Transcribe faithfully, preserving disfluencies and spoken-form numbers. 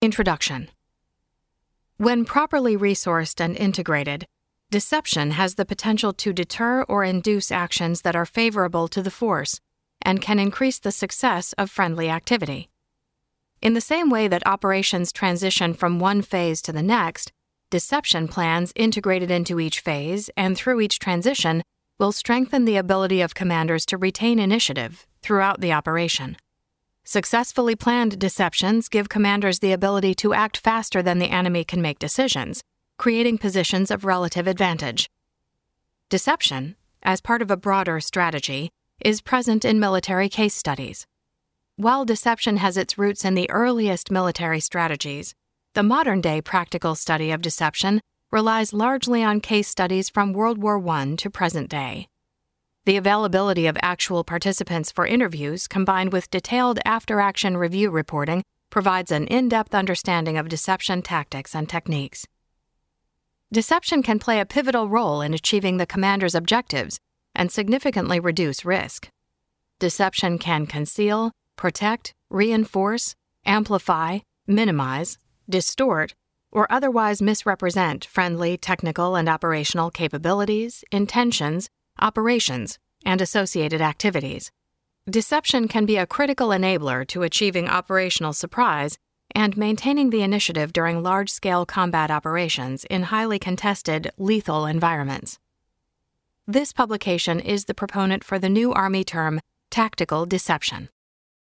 Introduction. When properly resourced and integrated, deception has the potential to deter or induce actions that are favorable to the force and can increase the success of friendly activity. In the same way that operations transition from one phase to the next, deception plans integrated into each phase and through each transition will strengthen the ability of commanders to retain initiative throughout the operation. Successfully planned deceptions give commanders the ability to act faster than the enemy can make decisions, creating positions of relative advantage. Deception, as part of a broader strategy, is present in military case studies. While deception has its roots in the earliest military strategies, the modern-day practical study of deception relies largely on case studies from World War One to present day. The availability of actual participants for interviews combined with detailed after-action review reporting provides an in-depth understanding of deception tactics and techniques. Deception can play a pivotal role in achieving the commander's objectives and significantly reduce risk. Deception can conceal, protect, reinforce, amplify, minimize, distort, or otherwise misrepresent friendly technical and operational capabilities, intentions, operations, and associated activities. Deception can be a critical enabler to achieving operational surprise and maintaining the initiative during large-scale combat operations in highly contested, lethal environments. This publication is the proponent for the new Army term, tactical deception.